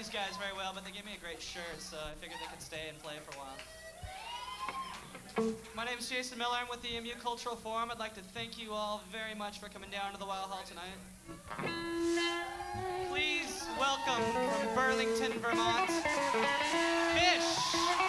these guys very well, but they gave me a great shirt, so I figured they could stay and play for a while. My name is Jason Miller. I'm with the EMU Cultural Forum. I'd like to thank you all very much for coming down to the Wild Hall tonight. Please welcome from Burlington, Vermont, Phish!